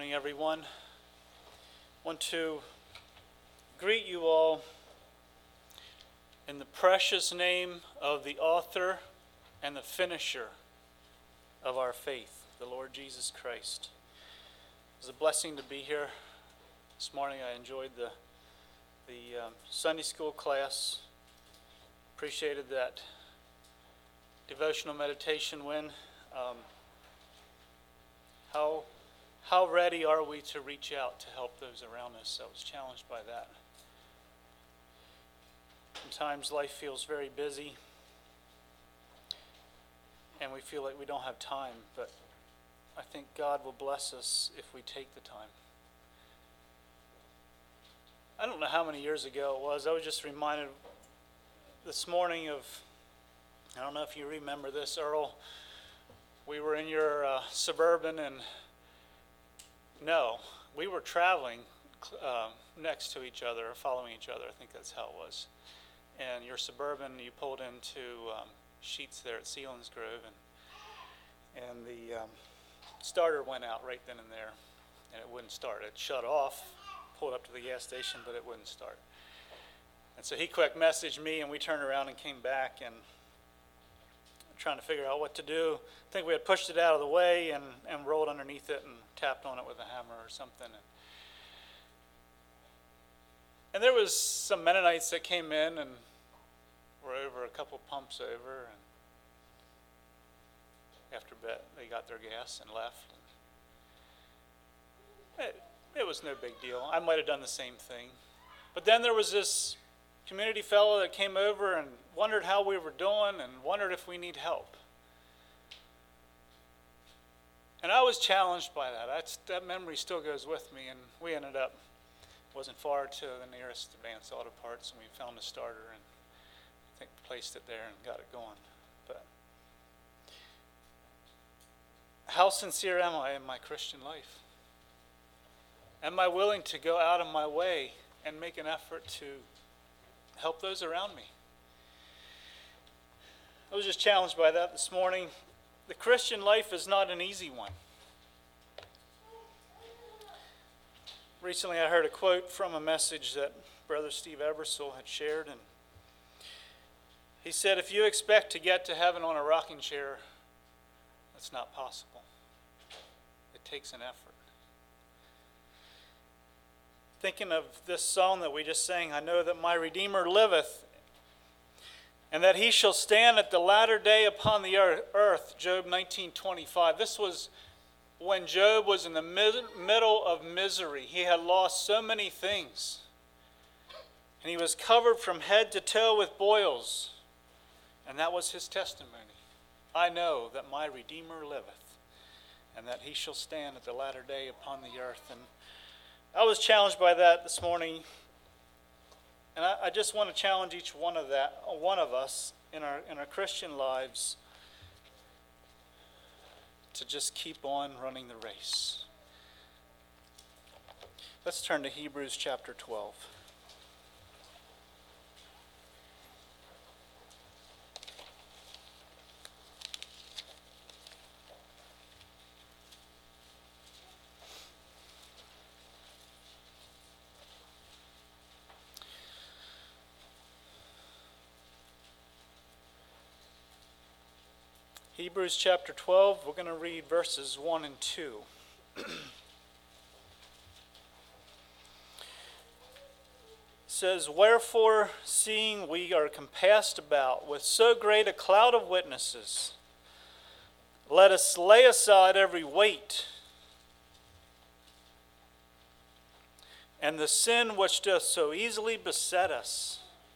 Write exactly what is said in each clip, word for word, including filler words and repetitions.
morning, everyone. I want to greet you all in the precious name of the author and the finisher of our faith, the Lord Jesus Christ. It was a blessing to be here this morning. I enjoyed the, the um, Sunday school class. Appreciated that devotional meditation when um, how how ready are we to reach out to help those around us? I was challenged by that. Sometimes life feels very busy and we feel like we don't have time, but I think God will bless us if we take the time. I don't know how many years ago it was. I was just reminded this morning of, I don't know if you remember this, Earl. We were in your uh, Suburban, and no, we were traveling uh, next to each other, following each other. I think that's how it was. And your Suburban, you pulled into um, Sheets there at Selinsgrove, and and the um, starter went out right then and there, and it wouldn't start. It shut off, pulled up to the gas station, but it wouldn't start. And so he quick messaged me, and we turned around and came back, and trying to figure out what to do. I think we had pushed it out of the way and, and rolled underneath it and tapped on it with a hammer or something. And, and there was some Mennonites that came in and were over a couple pumps over, and after bit, they got their gas and left. And it, it was no big deal. I might have done the same thing. But then there was this community fellow that came over and wondered how we were doing and wondered if we need help. And I was challenged by that. That's, that memory still goes with me, and we ended up, wasn't far to the nearest Advanced Auto Parts, and we found a starter and I think placed it there and got it going. But how sincere am I in my Christian life? Am I willing to go out of my way and make an effort to help those around me? I was just challenged by that this morning. The Christian life is not an easy one. Recently I heard a quote from a message that Brother Steve Ebersole had shared, and he said, if you expect to get to heaven on a rocking chair, that's not possible. It takes an effort. Thinking of this song that we just sang, I know that my Redeemer liveth, and that he shall stand at the latter day upon the earth, Job nineteen twenty-five. This was when Job was in the mid- middle of misery. He had lost so many things, and he was covered from head to toe with boils, and that was his testimony. I know that my Redeemer liveth, and that he shall stand at the latter day upon the earth. And I was challenged by that this morning, and I, I just want to challenge each one of that, one of us in our in our Christian lives to just keep on running the race. Let's turn to Hebrews chapter twelve. Hebrews chapter twelve, we're going to read verses one and two. It says, wherefore, seeing we are compassed about with so great a cloud of witnesses, let us lay aside every weight and the sin which doth so easily beset us,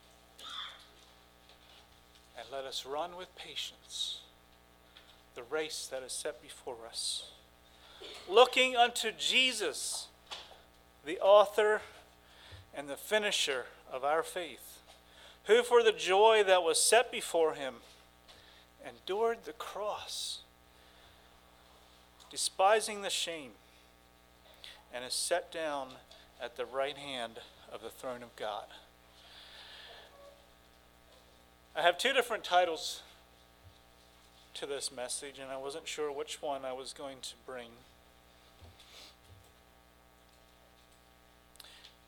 and let us run with patience the race that is set before us, looking unto Jesus, the author and the finisher of our faith, who for the joy that was set before him endured the cross, despising the shame, and is set down at the right hand of the throne of God. I have two different titles to this message, and I wasn't sure which one I was going to bring.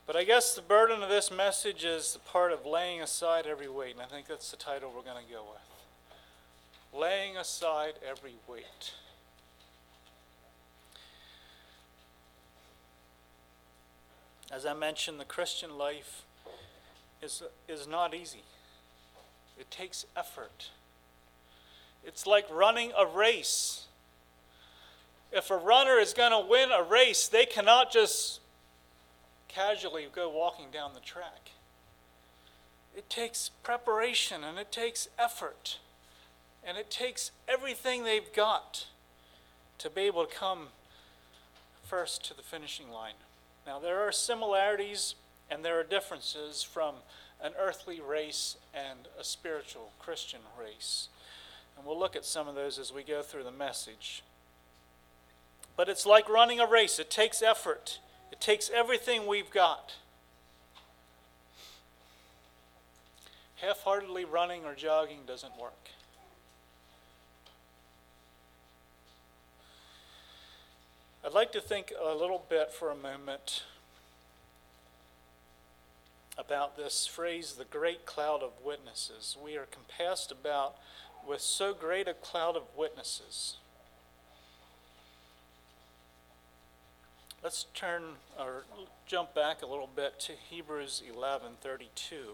But I guess the burden of this message is the part of laying aside every weight, and I think that's the title we're going to go with. Laying aside every weight. As I mentioned, the Christian life is, is not easy. It takes effort. It's like running a race. If a runner is going to win a race, they cannot just casually go walking down the track. It takes preparation and it takes effort. And it takes everything they've got to be able to come first to the finishing line. Now, there are similarities and there are differences from an earthly race and a spiritual Christian race. And we'll look at some of those as we go through the message. But it's like running a race. It takes effort. It takes everything we've got. Half-heartedly running or jogging doesn't work. I'd like to think a little bit for a moment about this phrase, the great cloud of witnesses. We are compassed about with so great a cloud of witnesses. Let's turn or jump back a little bit to Hebrews eleven thirty-two.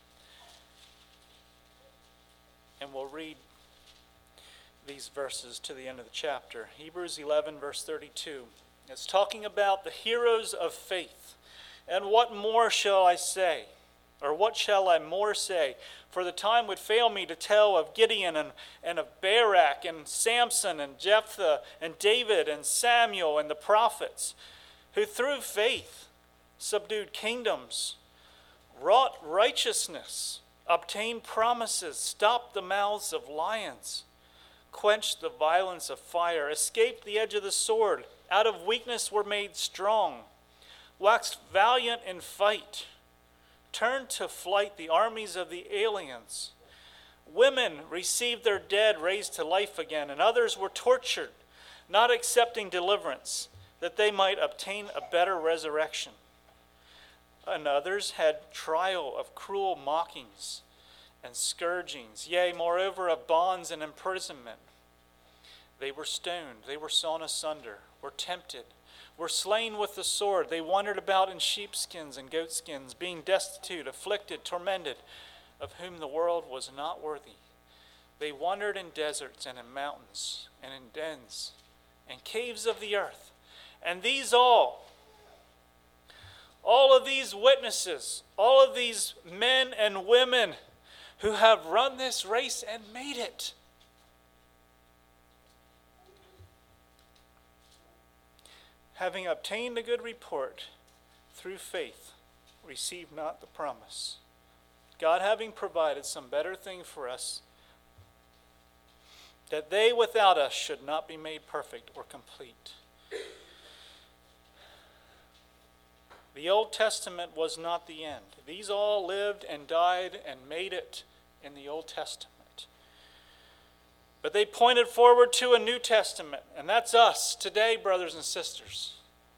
And we'll read these verses to the end of the chapter. Hebrews eleven verse thirty-two. It's talking about the heroes of faith. And what more shall I say? Or what shall I more say? For the time would fail me to tell of Gideon and, and of Barak and Samson and Jephthah and David and Samuel and the prophets, who through faith subdued kingdoms, wrought righteousness, obtained promises, stopped the mouths of lions, quenched the violence of fire, escaped the edge of the sword, out of weakness were made strong, waxed valiant in fight, turned to flight the armies of the aliens. Women received their dead raised to life again, and others were tortured, not accepting deliverance, that they might obtain a better resurrection. And others had trial of cruel mockings and scourgings, yea, moreover, of bonds and imprisonment. They were stoned, they were sawn asunder, were tempted, were slain with the sword. They wandered about in sheepskins and goatskins, being destitute, afflicted, tormented, of whom the world was not worthy. They wandered in deserts and in mountains and in dens and caves of the earth. And these all, all of these witnesses, all of these men and women who have run this race and made it, having obtained a good report through faith, receive not the promise. God having provided some better thing for us, that they without us should not be made perfect or complete. The Old Testament was not the end. These all lived and died and made it in the Old Testament. But they pointed forward to a New Testament, and that's us today, brothers and sisters.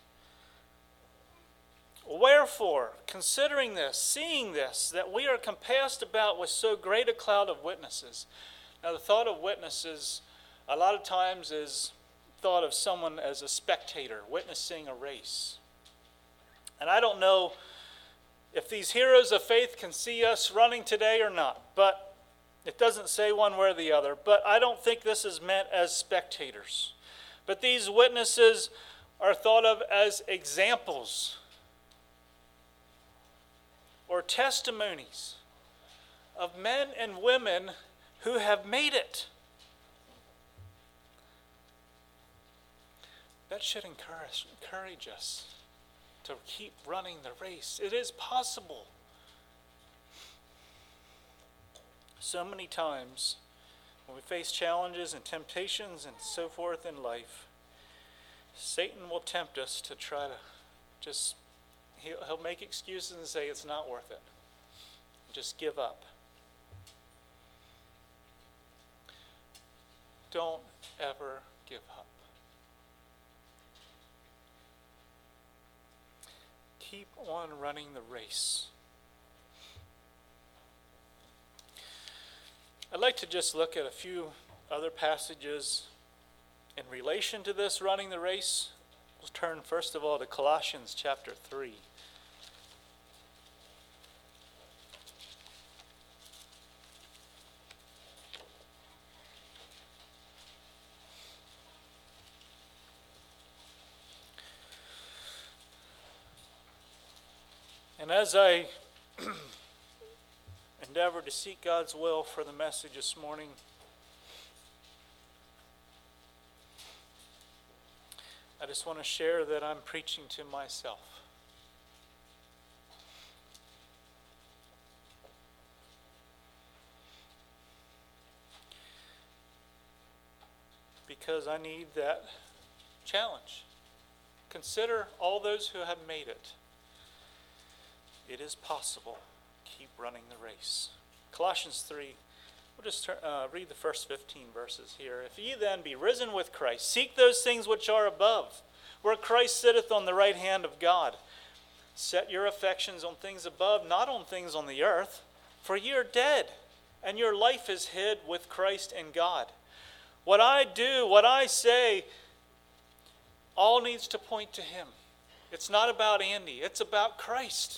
Wherefore, considering this, seeing this, that we are compassed about with so great a cloud of witnesses. Now, the thought of witnesses a lot of times is thought of someone as a spectator, witnessing a race. And I don't know if these heroes of faith can see us running today or not, but it doesn't say one way or the other. But I don't think this is meant as spectators. But these witnesses are thought of as examples or testimonies of men and women who have made it. That should encourage, encourage us to keep running the race. It is possible. So many times when we face challenges and temptations and so forth in life, Satan will tempt us to try to just, he'll, he'll make excuses and say it's not worth it. Just give up. Don't ever give up. keep on running the race. I'd like to just look at a few other passages in relation to this running the race. We'll turn first of all to Colossians chapter three. And as I endeavor to seek God's will for the message this morning, I just want to share that I'm preaching to myself. Because I need that challenge. Consider all those who have made it. It is possible. Keep running the race. Colossians three, we'll just turn, uh, read the first fifteen verses here. If ye then be risen with Christ, seek those things which are above, where Christ sitteth on the right hand of God. Set your affections on things above, not on things on the earth, for ye are dead, and your life is hid with Christ in God. What I do, what I say, all needs to point to Him. It's not about Andy, it's about Christ.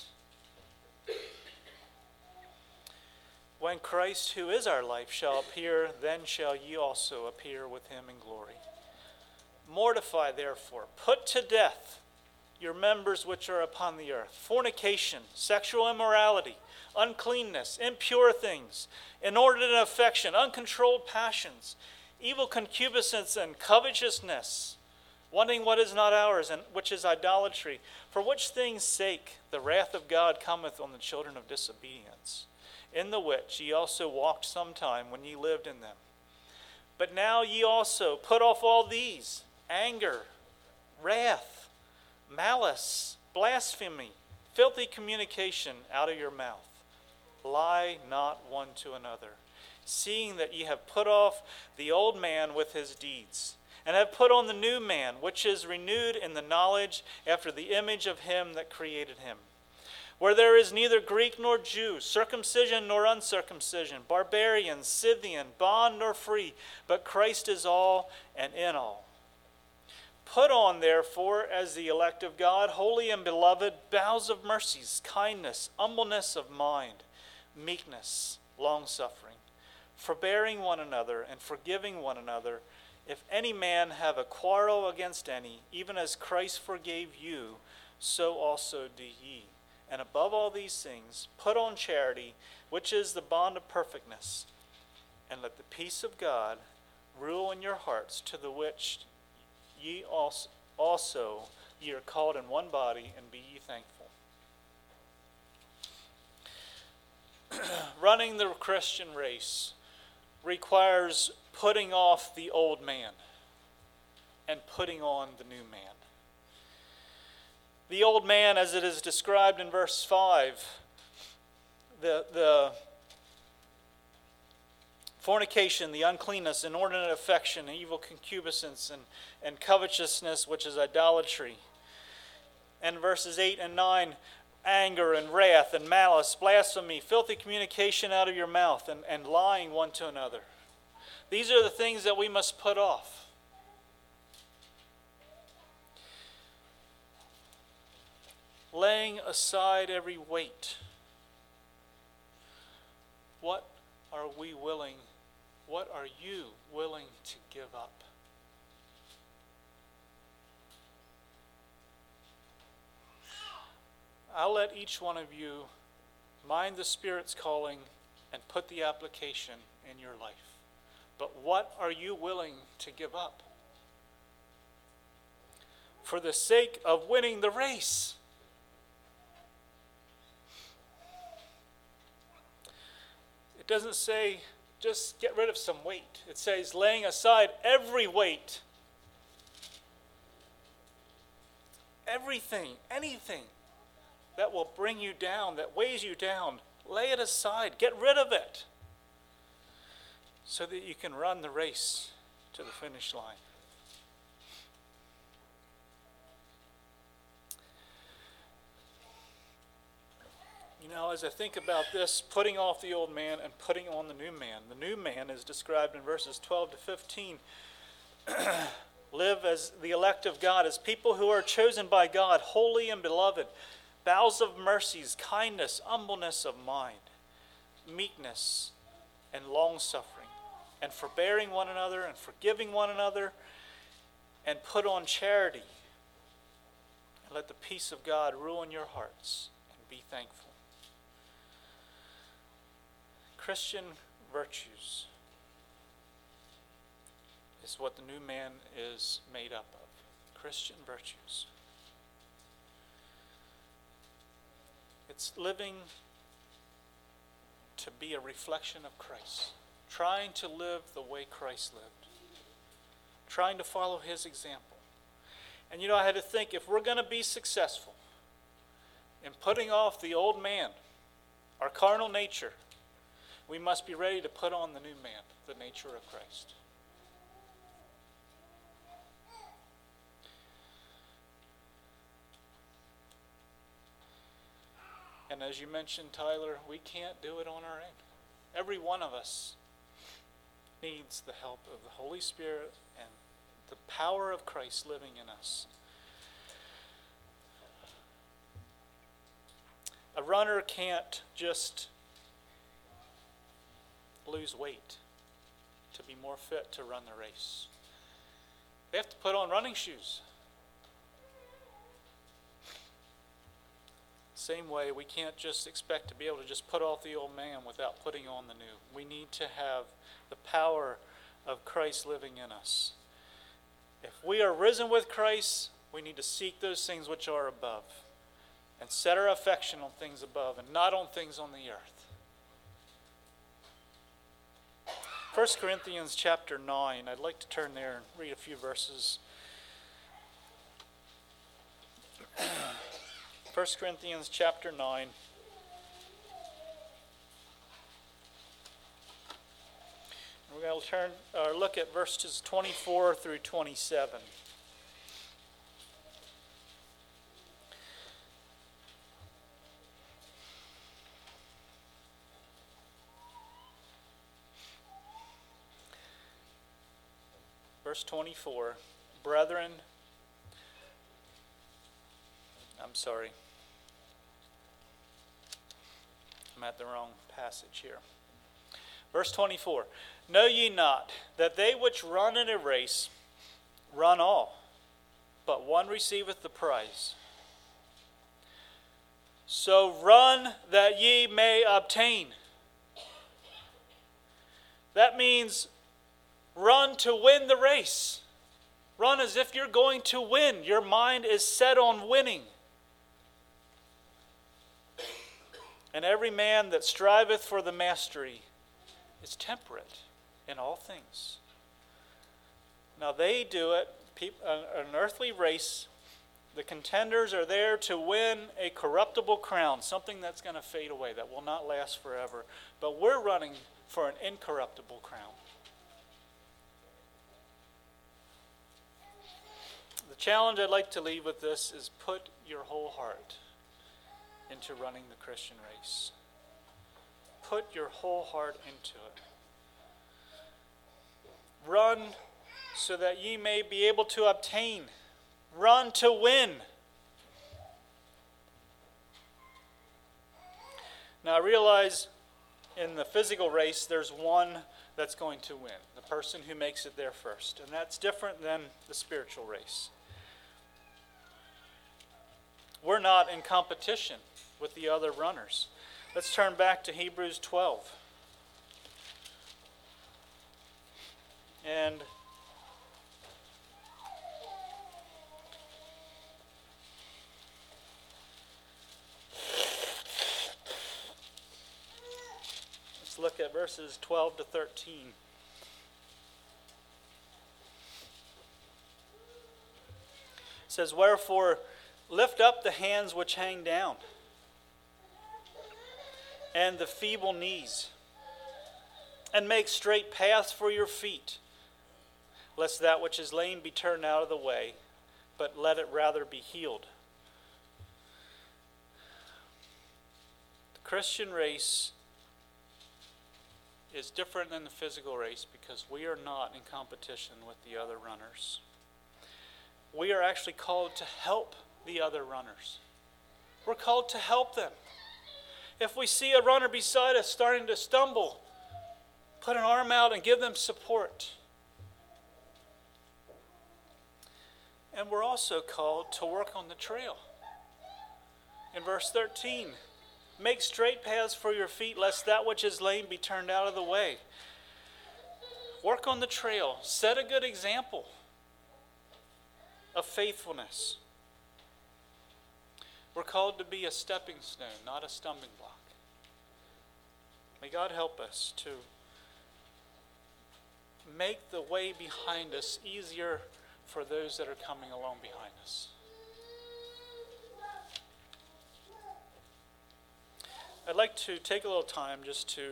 When Christ, who is our life, shall appear, then shall ye also appear with Him in glory. Mortify, therefore, put to death your members which are upon the earth: fornication, sexual immorality, uncleanness, impure things, inordinate affection, uncontrolled passions, evil concupiscence, and covetousness, wanting what is not ours, and which is idolatry, for which things' sake the wrath of God cometh on the children of disobedience, in the which ye also walked sometime when ye lived in them. But now ye also put off all these: anger, wrath, malice, blasphemy, filthy communication out of your mouth. Lie not one to another, seeing that ye have put off the old man with his deeds, and have put on the new man, which is renewed in the knowledge after the image of Him that created him. Where there is neither Greek nor Jew, circumcision nor uncircumcision, barbarian, Scythian, bond nor free, but Christ is all and in all. Put on, therefore, as the elect of God, holy and beloved, bowels of mercies, kindness, humbleness of mind, meekness, long-suffering, forbearing one another, and forgiving one another. If any man have a quarrel against any, even as Christ forgave you, so also do ye. And above all these things, put on charity, which is the bond of perfectness. And let the peace of God rule in your hearts, to the which ye also, also ye are called in one body, and be ye thankful. Running the Christian race requires putting off the old man and putting on the new man. The old man, as it is described in verse five, the, the fornication, the uncleanness, inordinate affection, evil concupiscence, and, and covetousness, which is idolatry. And verses eight and nine, anger and wrath and malice, blasphemy, filthy communication out of your mouth, and, and lying one to another. These are the things that we must put off. Laying aside every weight. What are we willing, what are you willing to give up? I'll let each one of you mind the Spirit's calling and put the application in your life. But what are you willing to give up? For the sake of winning the race. It doesn't say just get rid of some weight. It says laying aside every weight. Everything, anything that will bring you down, that weighs you down, lay it aside. Get rid of it so that you can run the race to the finish line. You know, as I think about this, putting off the old man and putting on the new man, the new man is described in verses twelve to fifteen. Live as the elect of God, as people who are chosen by God, holy and beloved, bowels of mercies, kindness, humbleness of mind, meekness, and long-suffering, and forbearing one another, and forgiving one another, and put on charity. And let the peace of God rule in your hearts, and be thankful. Christian virtues is what the new man is made up of. Christian virtues. It's living to be a reflection of Christ. Trying to live the way Christ lived. Trying to follow his example. And you know, I had to think, if we're going to be successful in putting off the old man, our carnal nature, we must be ready to put on the new man, the nature of Christ. And as you mentioned, Tyler, we can't do it on our own. Every one of us needs the help of the Holy Spirit and the power of Christ living in us. A runner can't just lose weight to be more fit to run the race. They have to put on running shoes. Same way, we can't just expect to be able to just put off the old man without putting on the new. We need to have the power of Christ living in us. If we are risen with Christ, we need to seek those things which are above and set our affection on things above and not on things on the earth. First Corinthians chapter nine, I'd like to turn there and read a few verses. First Corinthians chapter nine. We're going to turn or look at verses twenty-four through twenty-seven. Verse twenty-four, brethren, I'm sorry, I'm at the wrong passage here. Verse twenty-four, know ye not that they which run in a race run all, but one receiveth the prize? So run that ye may obtain. That means run to win the race. Run as if you're going to win. Your mind is set on winning. And every man that striveth for the mastery is temperate in all things. Now they do it, an earthly race. The contenders are there to win a corruptible crown, something that's going to fade away, that will not last forever. But we're running for an incorruptible crown. The challenge I'd like to leave with this is put your whole heart into running the Christian race. Put your whole heart into it. Run so that ye may be able to obtain. Run to win. Now I realize in the physical race there's one that's going to win, the person who makes it there first. And that's different than the spiritual race. We're not in competition with the other runners. Let's turn back to Hebrews twelve. And let's look at verses twelve to thirteen. It says, wherefore, lift up the hands which hang down, and the feeble knees, and make straight paths for your feet, lest that which is lame be turned out of the way, but let it rather be healed. The Christian race is different than the physical race because we are not in competition with the other runners. We are actually called to help the other runners. We're called to help them. If we see a runner beside us starting to stumble, put an arm out and give them support. And we're also called to work on the trail. In verse thirteen, make straight paths for your feet, lest that which is lame be turned out of the way. Work on the trail. Set a good example of faithfulness. We're called to be a stepping stone, not a stumbling block. May God help us to make the way behind us easier for those that are coming along behind us. I'd like to take a little time just to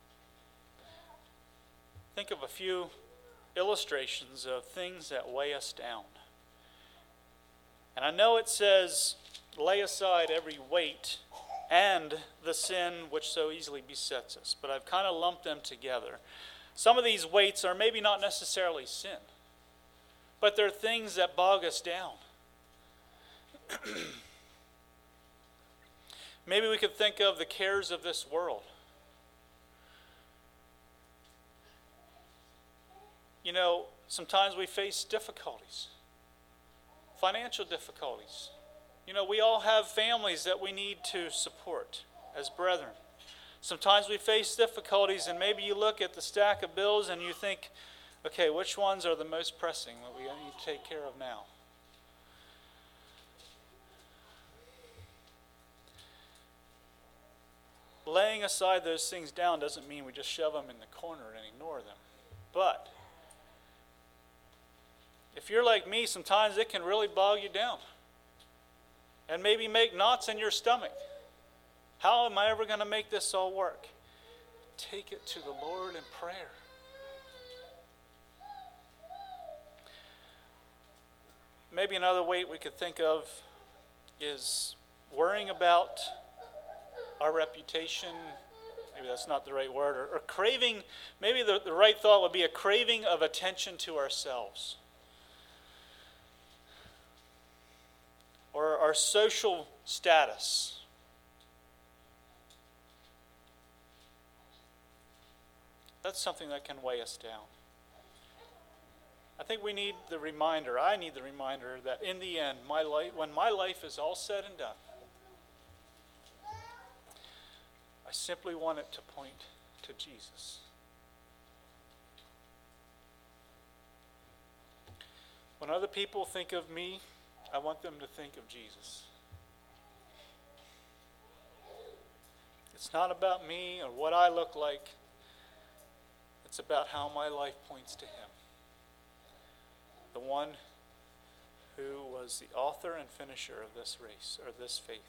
think of a few illustrations of things that weigh us down. And I know it says, lay aside every weight and the sin which so easily besets us, but I've kind of lumped them together. Some of these weights are maybe not necessarily sin, but they're things that bog us down. Maybe we could think of the cares of this world. You know, sometimes we face difficulties, financial difficulties. You know, we all have families that we need to support as brethren. Sometimes we face difficulties, and maybe you look at the stack of bills and you think, okay, which ones are the most pressing that we need to take care of now? Laying aside those things down doesn't mean we just shove them in the corner and ignore them. But if you're like me, sometimes it can really bog you down and maybe make knots in your stomach. How am I ever going to make this all work? Take it to the Lord in prayer. Maybe another weight we could think of is worrying about our reputation. Maybe that's not the right word. Or, or craving, maybe the, the right thought would be a craving of attention to ourselves. Or our social status. That's something that can weigh us down. I think we need the reminder, I need the reminder that in the end, my life, when my life is all said and done, I simply want it to point to Jesus. When other people think of me, I want them to think of Jesus. It's not about me or what I look like. It's about how my life points to Him. The one who was the author and finisher of this race, or this faith.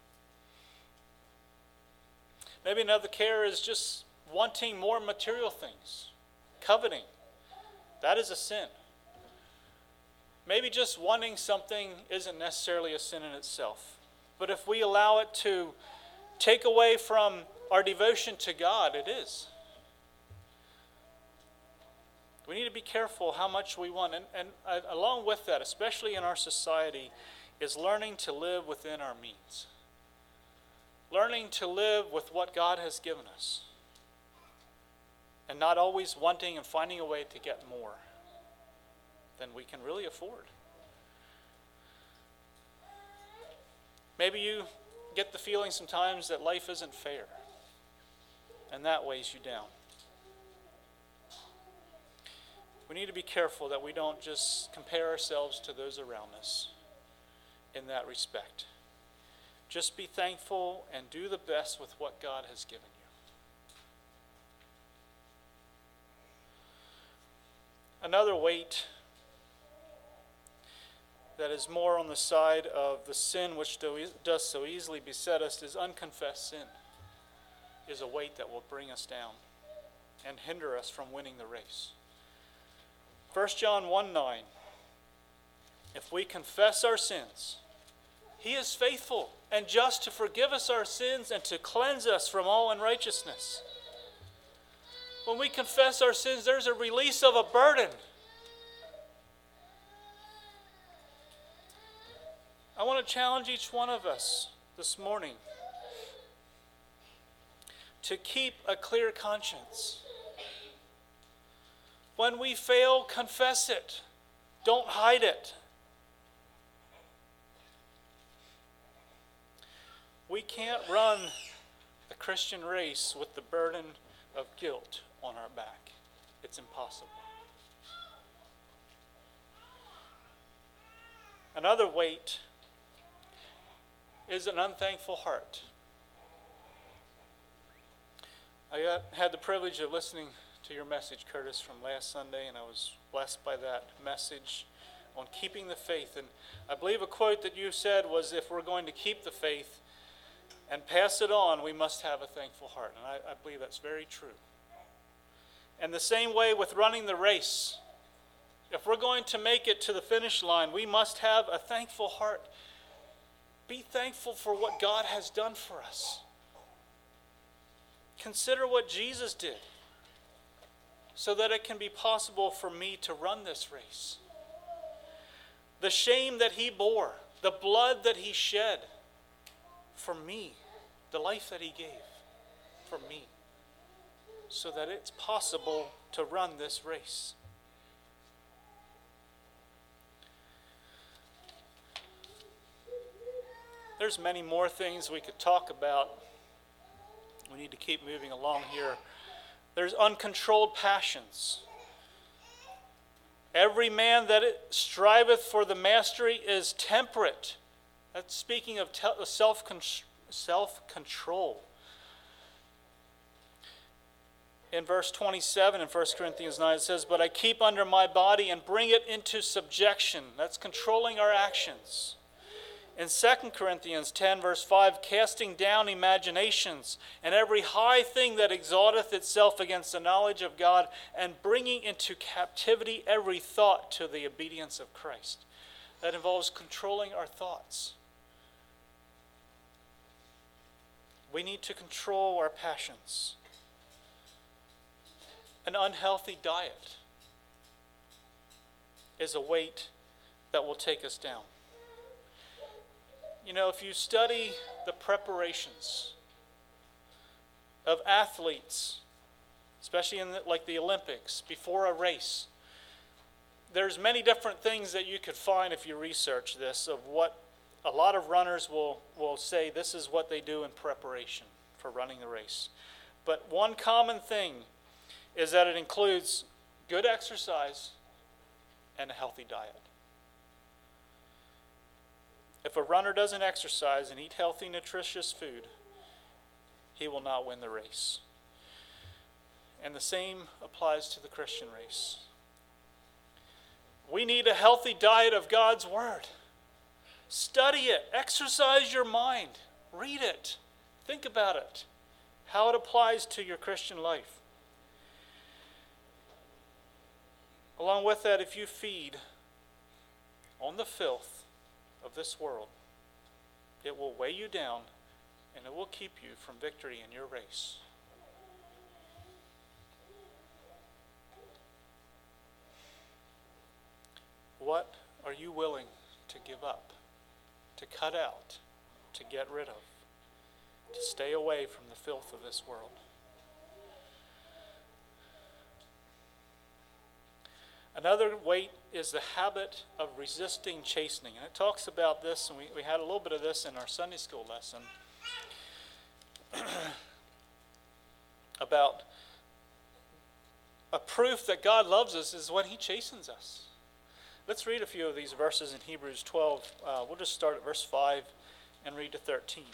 Maybe another care is just wanting more material things. Coveting. That is a sin. Maybe just wanting something isn't necessarily a sin in itself. But if we allow it to take away from our devotion to God, it is. We need to be careful how much we want. And, and uh, along with that, especially in our society, is learning to live within our means. Learning to live with what God has given us. And not always wanting and finding a way to get more than we can really afford. Maybe you get the feeling sometimes that life isn't fair. And that weighs you down. We need to be careful that we don't just compare ourselves to those around us in that respect. Just be thankful and do the best with what God has given you. Another weight that is more on the side of the sin which does so easily beset us is unconfessed sin. Is a weight that will bring us down and hinder us from winning the race. First John one nine, if we confess our sins, He is faithful and just to forgive us our sins and to cleanse us from all unrighteousness. When we confess our sins, there's a release of a burden. I want to challenge each one of us this morning to keep a clear conscience. When we fail, confess it. Don't hide it. We can't run the Christian race with the burden of guilt on our back. It's impossible. Another weight is an unthankful heart. I got, had the privilege of listening to your message, Curtis, from last Sunday, and I was blessed by that message on keeping the faith. And I believe a quote that you said was, if we're going to keep the faith and pass it on, we must have a thankful heart. And I, I believe that's very true. And the same way with running the race. If we're going to make it to the finish line, we must have a thankful heart. Be thankful for what God has done for us. Consider what Jesus did so that it can be possible for me to run this race. The shame that he bore, the blood that he shed for me, the life that he gave for me, so that it's possible to run this race. There's many more things we could talk about. We need to keep moving along here. There's uncontrolled passions. Every man that striveth for the mastery is temperate. That's speaking of self self-control. In verse twenty-seven in First Corinthians nine, it says, "But I keep under my body and bring it into subjection." That's controlling our actions. In Second Corinthians ten, verse five, "Casting down imaginations and every high thing that exalteth itself against the knowledge of God, and bringing into captivity every thought to the obedience of Christ." That involves controlling our thoughts. We need to control our passions. An unhealthy diet is a weight that will take us down. You know, if you study the preparations of athletes, especially in the, like the Olympics, before a race, there's many different things that you could find if you research this, of what a lot of runners will, will say this is what they do in preparation for running the race. But one common thing is that it includes good exercise and a healthy diet. If a runner doesn't exercise and eat healthy, nutritious food, he will not win the race. And the same applies to the Christian race. We need a healthy diet of God's Word. Study it. Exercise your mind. Read it. Think about it. How it applies to your Christian life. Along with that, if you feed on the filth of this world, it will weigh you down and it will keep you from victory in your race. What are you willing to give up, to cut out, to get rid of, to stay away from the filth of this world? Another weight is the habit of resisting chastening. And it talks about this, and we, we had a little bit of this in our Sunday school lesson, about a proof that God loves us is when he chastens us. Let's read a few of these verses in Hebrews twelve. Uh, we'll just start at verse five and read to thirteen.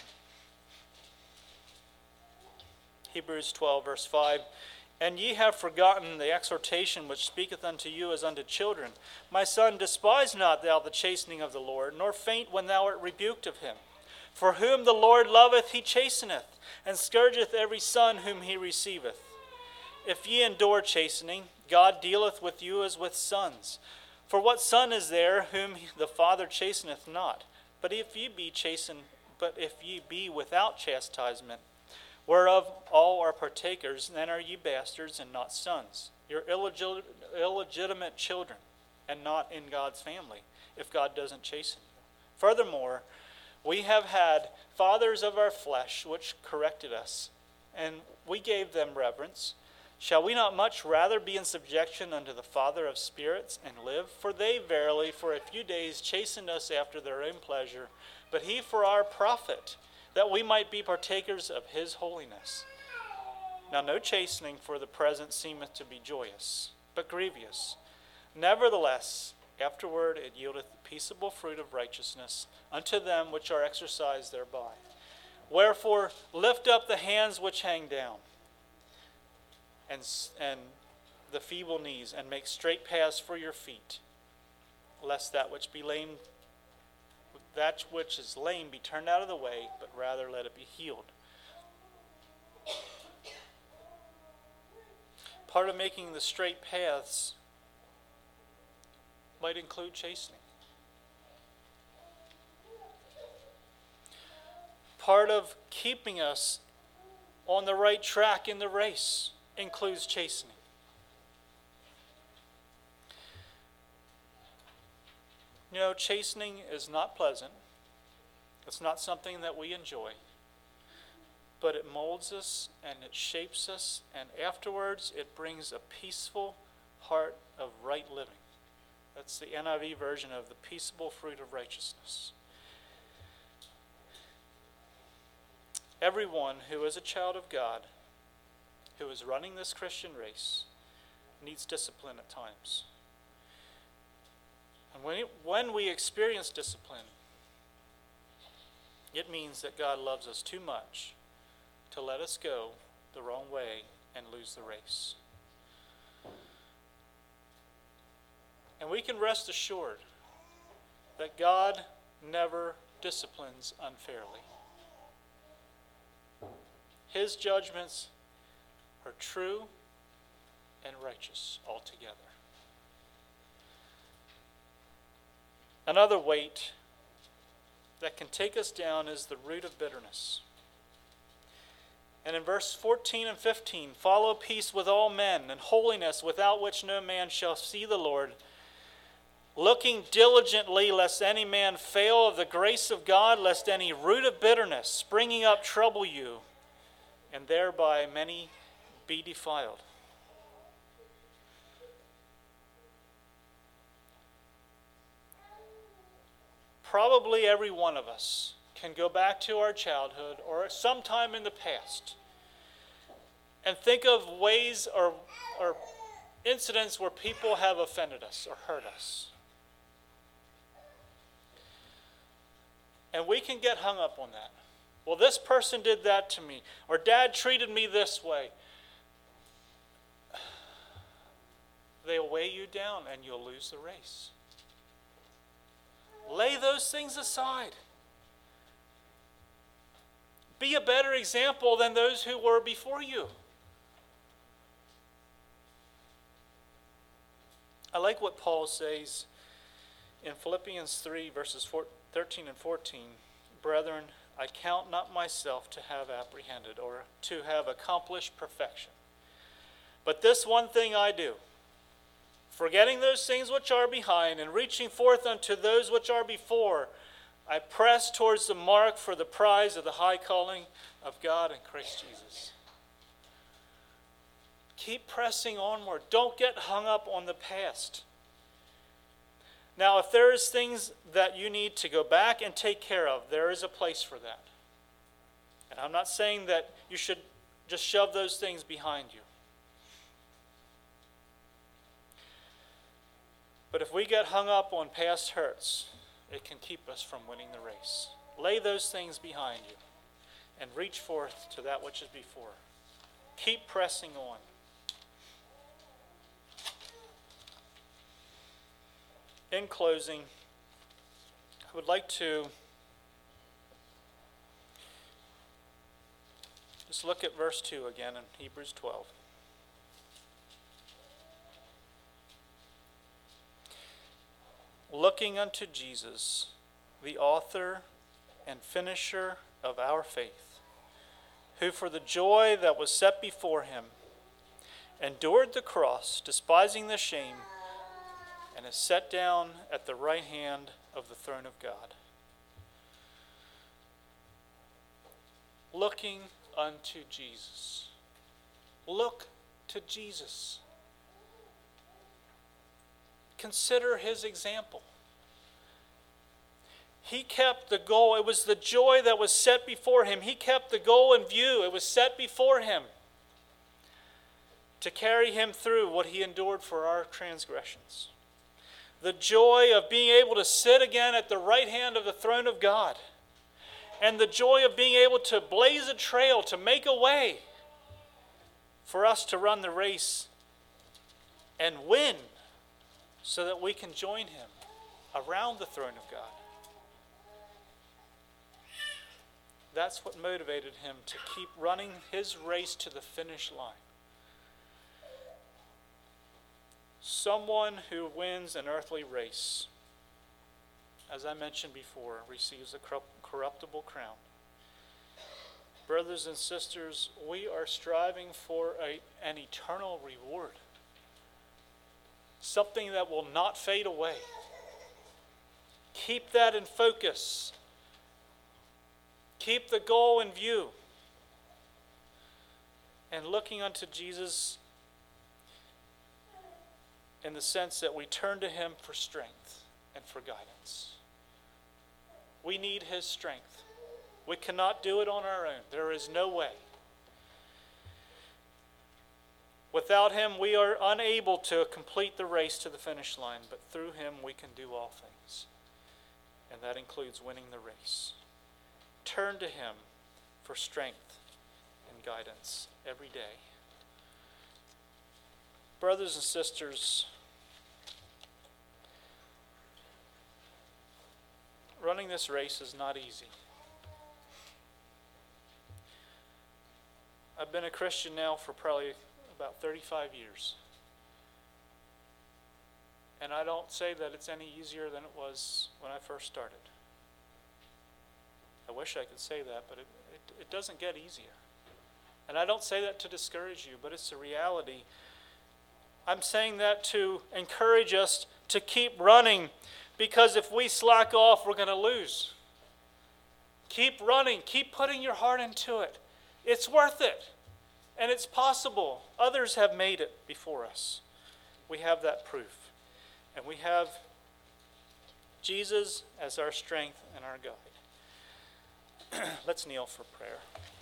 Hebrews twelve, verse five. "And ye have forgotten the exhortation which speaketh unto you as unto children. My son, despise not thou the chastening of the Lord, nor faint when thou art rebuked of him. For whom the Lord loveth he chasteneth, and scourgeth every son whom he receiveth. If ye endure chastening, God dealeth with you as with sons. For what son is there whom the Father chasteneth not? But if ye be chastened, But if ye be without chastisement, whereof all are partakers, then are ye bastards and not sons. You're illegit- illegitimate children and not in God's family if God doesn't chasten you. Furthermore, we have had fathers of our flesh which corrected us, and we gave them reverence. Shall we not much rather be in subjection unto the Father of spirits and live? For they verily for a few days chastened us after their own pleasure, but he for our profit, that we might be partakers of his holiness. Now no chastening for the present seemeth to be joyous, but grievous. Nevertheless, afterward it yieldeth the peaceable fruit of righteousness unto them which are exercised thereby. Wherefore lift up the hands which hang down, and, and the feeble knees, and make straight paths for your feet, lest that which be lame, that which is lame be turned out of the way, but rather let it be healed. Part of making the straight paths might include chastening. Part of keeping us on the right track in the race includes chastening. You know, chastening is not pleasant. It's not something that we enjoy. But it molds us and it shapes us, and afterwards it brings a peaceful heart of right living. That's the N I V version of the peaceable fruit of righteousness. Everyone who is a child of God, who is running this Christian race, needs discipline at times. And when, it, when we experience discipline, it means that God loves us too much to let us go the wrong way and lose the race. And we can rest assured that God never disciplines unfairly. His judgments are true and righteous altogether. Another weight that can take us down is the root of bitterness. And in verse fourteen and fifteen, follow peace with all men and holiness, without which no man shall see the Lord, looking diligently lest any man fail of the grace of God, lest any root of bitterness springing up trouble you, and thereby many be defiled. Probably every one of us can go back to our childhood or sometime in the past and think of ways or, or incidents where people have offended us or hurt us. And we can get hung up on that. Well, this person did that to me, or Dad treated me this way. They'll weigh you down and you'll lose the race. Lay those things aside. Be a better example than those who were before you. I like what Paul says in Philippians three, verses thirteen and fourteen. Brethren, I count not myself to have apprehended or to have accomplished perfection. But this one thing I do, forgetting those things which are behind and reaching forth unto those which are before, I press towards the mark for the prize of the high calling of God in Christ Jesus. Keep pressing onward. Don't get hung up on the past. Now, if there is things that you need to go back and take care of, there is a place for that. And I'm not saying that you should just shove those things behind you. But if we get hung up on past hurts, it can keep us from winning the race. Lay those things behind you and reach forth to that which is before. Keep pressing on. In closing, I would like to just look at verse two again in Hebrews twelve. Looking unto Jesus, the author and finisher of our faith, who for the joy that was set before him endured the cross, despising the shame, and is set down at the right hand of the throne of God. Looking unto Jesus. Look to Jesus. Consider his example. He kept the goal. It was the joy that was set before him. He kept the goal in view. It was set before him to carry him through what he endured for our transgressions. The joy of being able to sit again at the right hand of the throne of God. And the joy of being able to blaze a trail, to make a way for us to run the race and win so that we can join him around the throne of God. That's what motivated him to keep running his race to the finish line. Someone who wins an earthly race, as I mentioned before, receives a corruptible crown. Brothers and sisters, we are striving for a, an eternal reward. Something that will not fade away. Keep that in focus. Keep the goal in view. And looking unto Jesus in the sense that we turn to him for strength and for guidance. We need his strength. We cannot do it on our own. There is no way. Without him, we are unable to complete the race to the finish line, but through him we can do all things. And that includes winning the race. Turn to him for strength and guidance every day. Brothers and sisters, running this race is not easy. I've been a Christian now for probably about thirty-five years. And I don't say that it's any easier than it was when I first started. I wish I could say that, but it, it, it doesn't get easier. And I don't say that to discourage you, but it's a reality. I'm saying that to encourage us to keep running, because if we slack off, we're going to lose. Keep running. Keep putting your heart into it. It's worth it. And it's possible. Others have made it before us. We have that proof. And we have Jesus as our strength and our guide. Let's kneel for prayer.